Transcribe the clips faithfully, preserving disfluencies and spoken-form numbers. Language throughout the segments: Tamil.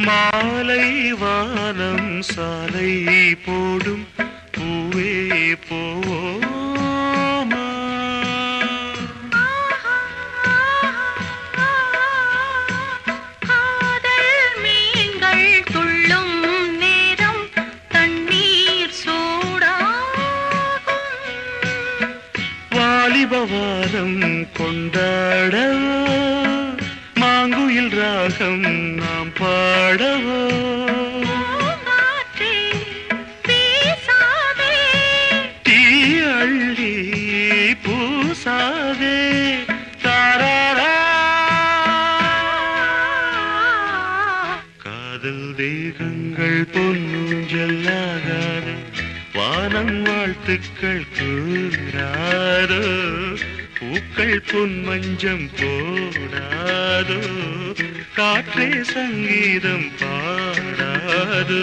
மாலை வானம் சாலை போடும் பூவே போவோமா காதல் மீன்கள் துள்ளும் நேரம் தண்ணீர் சூடாகும் வாலிபவாரம் கொண்டாடவோ மாங்குயில் ராகம் நாம் பாடவோ பூங்காற்றே பேசாதே தீ அள்ளி பூசாதே தாராரா காதல் தேகங்கள் பொன்னூஞ்சல்லாகாது வானம் வாழ்த்துக்கள் கூறாதோ பூக்கள் பொன்மஞ்சம் போடாதோ காற்றே சங்கீதம் பாடாதோ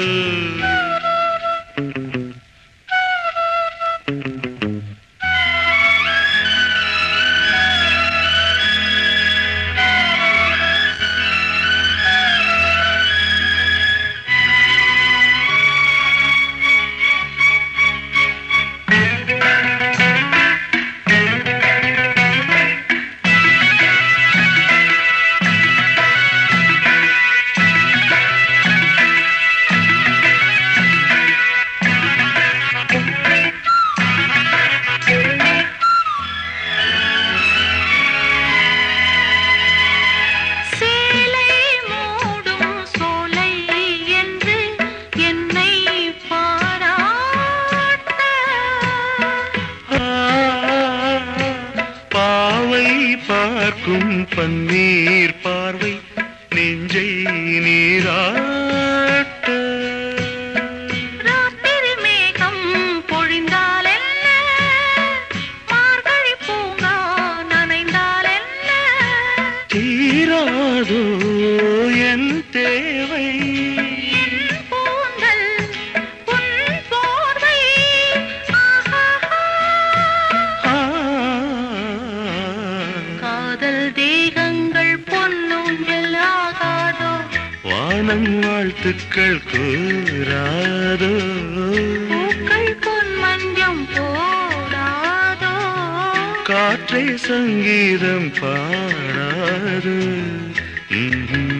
பார்க்கும் பன்னீர் பார்வை நெஞ்சை நீராட்ட ராத்திரி மேகம் பொழிந்தால் என்ன மார்கழி பூங்கா நனைந்தால் என்ன தீராதோ என் தேவை கூந்தல் உன் போர்வை காதல் தேகங்கள் பொன்னூஞ்சல் ஆகாதோ வானம் வாழ்த்துக்கள் கூறாதோ பூக்கள் பொன் மஞ்சம் போடாதோ காற்றே சங்கீதம் பாடாதோ